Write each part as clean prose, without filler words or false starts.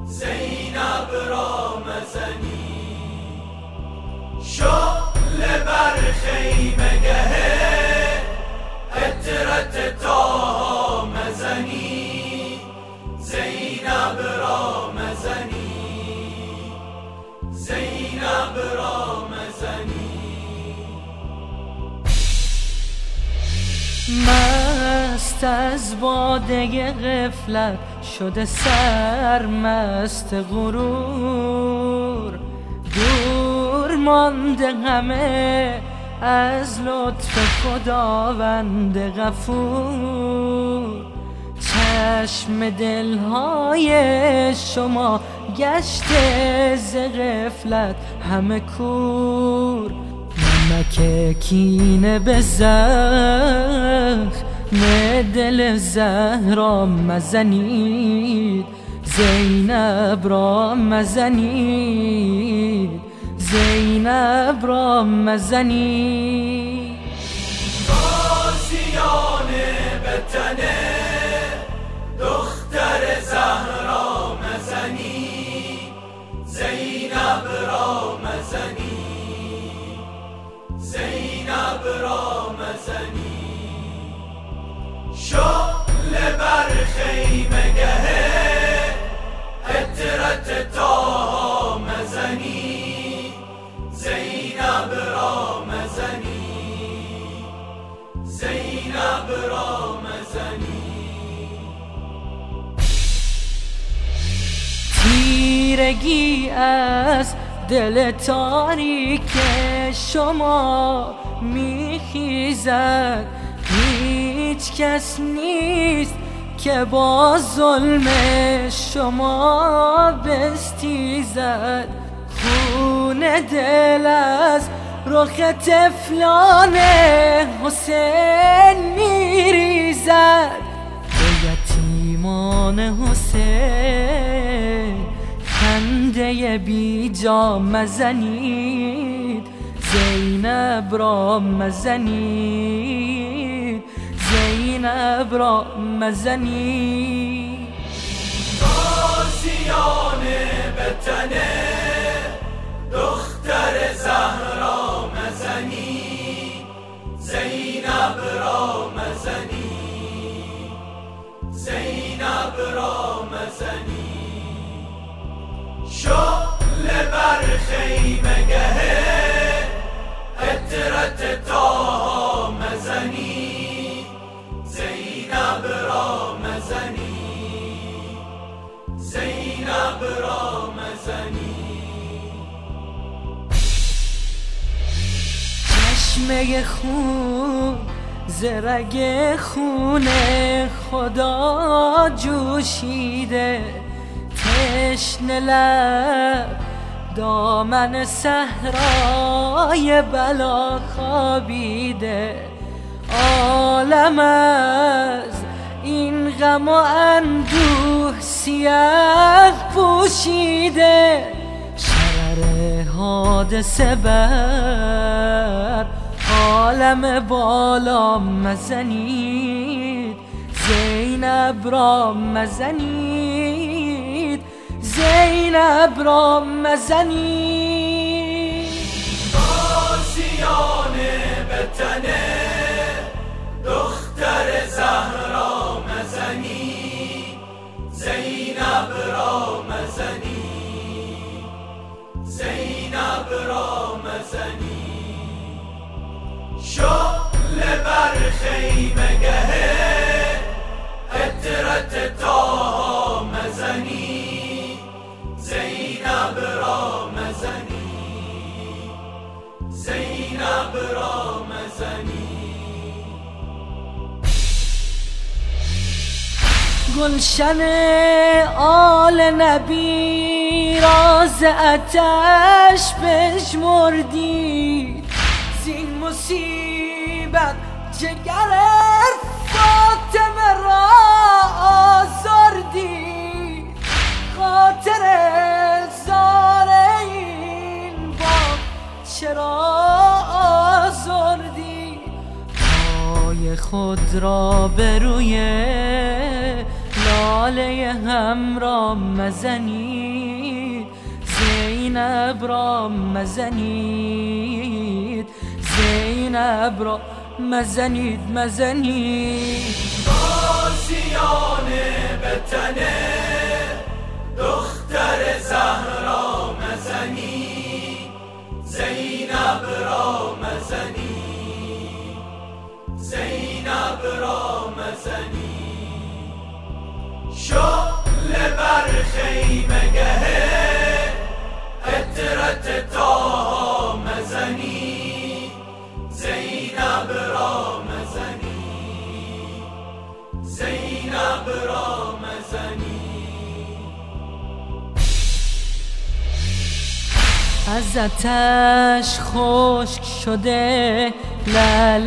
زینب را مزنی، شعله بر خیمه گه عطرت طه مزنی، زینب را مزنی، زینب را مزنی. مست از باده غفلت شده سرمست غرور، دور مانده همه از لطف خداوند غفور. چشم دلهای شما گشته ز غفلت همه کور، نمک کینه به زخم دل زهرا مزنید، زینب را مزنید، زینب را مزنید. غازیان بتنه دختر زهرا مزنی، زینب را مزنی، زینب را مزنی. شعله بر خیمه گه عطرت طه مزنی، زینب را مزنی، زینب را مزنی. تیرگی از دل تاریک شما میخیزد، هیچ کس نیست که با ظلم شما بستیزد. خون دل از رخ طفلان حسین میریزد، به یتیمان حسین خنده بیجا مزنید، زینب را مزنید، زینب را مزنید. غازیان بتنه دختر زهرا مزنی، زینب را مزنی، زینب را مزنی. شعله بر خیمه گه عطرت طه مزنی، زینب را مزنی، زینب را مزنی. چشمه خون ز رگ خون خدا جوشیده، تشنه لب دامن صحرای بلا خوابیده. عالم از این غم و اندوه سیاه پوشیده، شرر حادثه بر عالم بالا مزنید، زینب را مزنید، زینب را مزنید. غازیان بتنه دختر زهرا مزنی، زینب را مزنی، زینب را مزنی. شعله بر خیمه گه عطرت طه مزنی، زینب را مزنی، زینب را مزنی. گلشن آل نبی را ز آتش بشمردی، زین مصیبت جگر فاطمه را آزردی، خاطر زار این باب چرا آزردی؟ پای خود را به روی ناله همراه مزنید، زینب را مزنید، زینب را مزنید، مزنید. غازیان بتنه دختر زهرا مزنید، زینب را مزنید، زینب را مزنید. شعله بر خیمه گه عطرت طاها مزنید، زینب را مزنید، زینب را مزنید. از آتش خشک شده لعل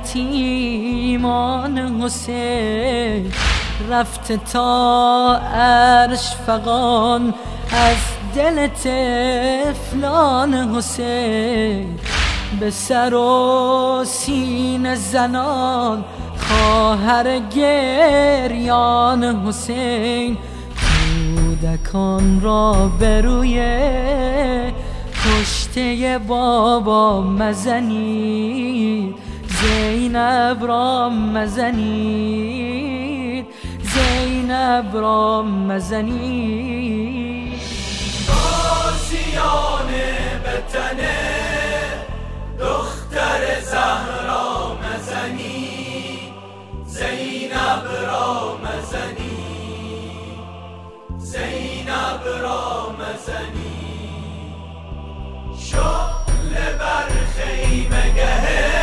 یتیمان حسین، رفته تا عرش فغان از دل طفلان حسین. به سر و سینه زنان خواهر گریان حسین، کودکان را به روی کشته بابا مزنید، زینب را مزنید، زینب را مزنید. غازیان بتنه دختر زهرا مزنید، زینب را مزنید، زینب را مزنید. شعله بر خیمه گه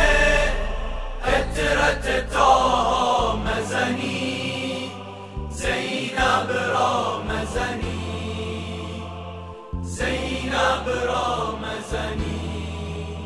عطرت طاها مزنید، زینب را مزنید، زینب را مزنید.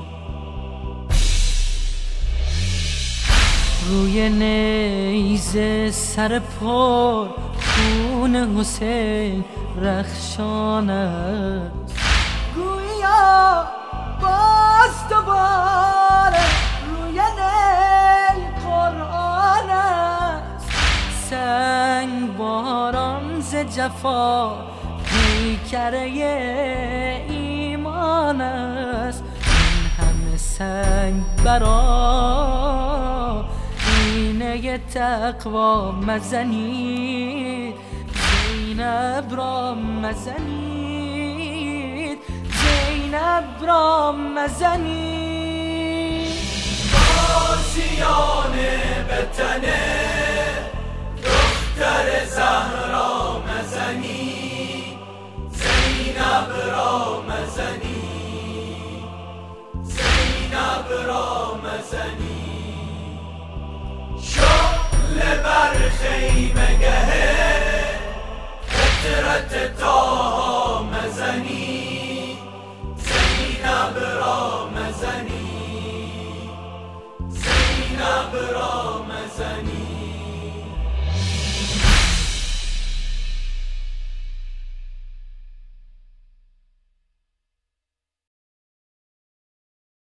روی نیزه سر پر خون حسین رخشان است، گویا باز دوباره روی نیل قرآن است. سنگ باران ز جفا پیکره ایمان است، این همه سنگ برا اینه تقوا مزنید، زینب را مزنید، زینب را مزنید. غازیان بتنه دختر زهرا مزنید، زینب را مزنید، زینب را مزنید. شعله بر خیمه گه عطرت طاها مزنید، زینب را مزنید، زینب را